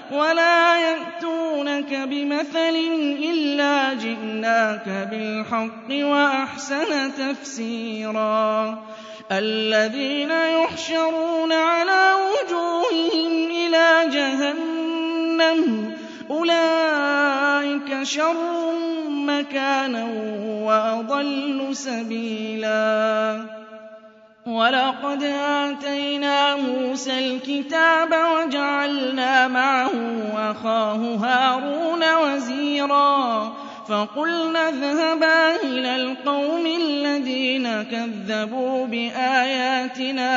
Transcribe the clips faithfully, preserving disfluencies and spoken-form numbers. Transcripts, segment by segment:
وَلَا يَأْتُونَكَ بِمَثَلٍ إِلَّا جِئْنَاكَ بِالْحَقِّ وَأَحْسَنَ تَفْسِيرًا الَّذِينَ يُحْشَرُونَ عَلَىٰ وُجُوهِهِمْ إِلَىٰ جَهَنَّمَ أُولَٰئِكَ شَرٌّ مَّكَانًا وَأَضَلُّ سَبِيلًا وَلَقَدْ آتَيْنَا مُوسَى الْكِتَابَ وَجَعَلْنَا مَعَهُ أَخَاهُ هَارُونَ وَزِيرًا فَقُلْنَا اذْهَبَا إِلَى الْقَوْمِ الَّذِينَ كَذَّبُوا بِآيَاتِنَا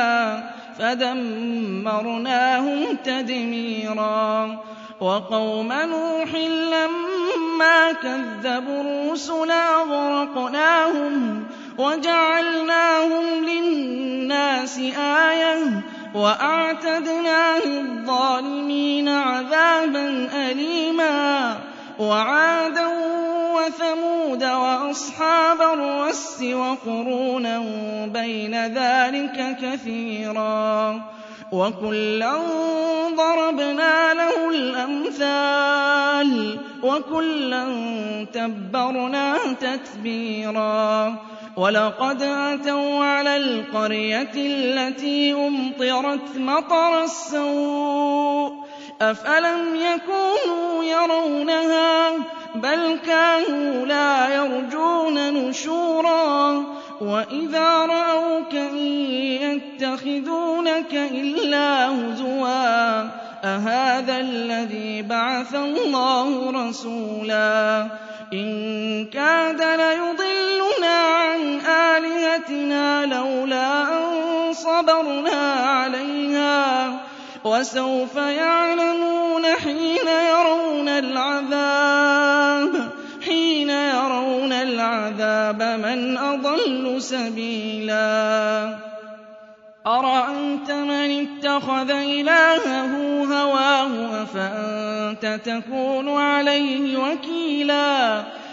فَدَمَّرْنَاهُمْ تَدْمِيرًا وَقَوْمَ نُوحٍ لَّمَّا كَذَّبُوا الرُّسُلَ أَغْرَقْنَاهُمْ وَجَعَلْنَاهُمْ لِلنَّاسِ آيَةً وَأَعْتَدْنَا لِلظَّالِمِينَ عَذَابًا أَلِيمًا وَعَادًا وَثَمُودَ وَأَصْحَابَ الرَّسِّ وَقُرُونًا بَيْنَ ذَٰلِكَ كَثِيرًا وَكُلًّا ضَرَبْنَا لَهُ الْأَمْثَالَ وَكُلًّا تَبَّرْنَا تَتْبِيرًا وَلَقَدْ أَتَوْا عَلَى الْقَرْيَةِ الَّتِي أُمْطِرَتْ مَطَرَ السَّوْءِ أَفَلَمْ يَكُونُوا يَرَوْنَهَا بَلْ كَانُوا لَا يَرْجُونَ نُشُورًا وَإِذَا رَأَوْكَ إِن يَتَّخِذُونَكَ إِلَّا هُزُوًا أَهَٰذَا الَّذِي بَعَثَ اللَّهُ رَسُولًا إِن كَادَ لَيُضِلُّنَا عَنْ آلِهَتِنَا لَوْلَا أَن صَبَرْنَا عَلَيْهَا وَسَوْفَ يَعْلَمُونَ حِينَ يَرَوْنَ الْعَذَابَ حِينَ يَرَوْنَ الْعَذَابَ مَنْ أَضَلُّ سَبِيلًا أَرَأَيْتَ مَنِ اتَّخَذَ إِلَٰهَهُ هَوَاهُ أَفَأَنتَ تَكُونُ عَلَيْهِ وَكِيلًا